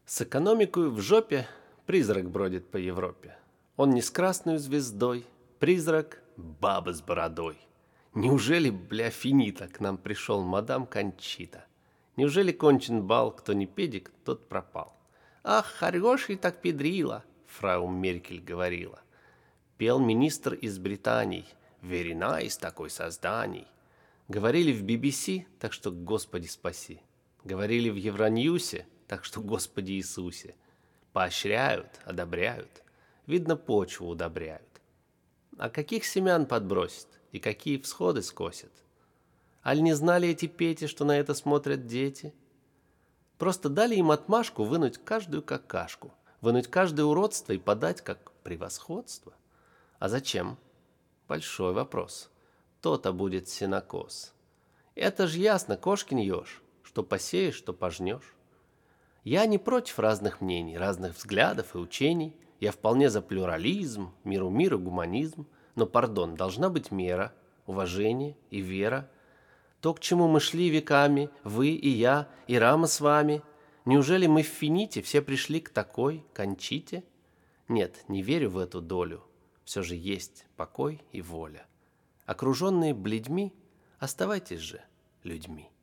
С экономикой в жопе призрак бродит по Европе. Он не с красной звездой, призрак – баба с бородой. Неужели, бля, финита, к нам пришел мадам Кончита? Неужели кончен бал, кто не педик, тот пропал? Ах, хороший так педрила, фрау Меркель говорила. Пел министр из Британии, very nice такой созданий. Говорили в BBC, так что Господи спаси. Говорили в Евроньюсе, так что Господи Иисусе. Поощряют, одобряют, видно, почву удобряют. А каких семян подбросит и какие всходы скосит? Аль не знали эти Пети, что на это смотрят дети? Просто дали им отмашку вынуть каждую какашку, вынуть каждое уродство и подать как превосходство. А зачем? Большой вопрос. То-то будет сенокос. Это ж ясно, кошкин еж, что посеешь, что пожнешь. Я не против разных мнений, разных взглядов и учений. Я вполне за плюрализм, миру и гуманизм. Но, пардон, должна быть мера, уважение и вера. То, к чему мы шли веками, вы и я, и Рама с вами. Неужели мы в фините все пришли к такой кончите? Нет, не верю в эту долю. Все же есть покой и воля. Окруженные бледьми, оставайтесь же людьми.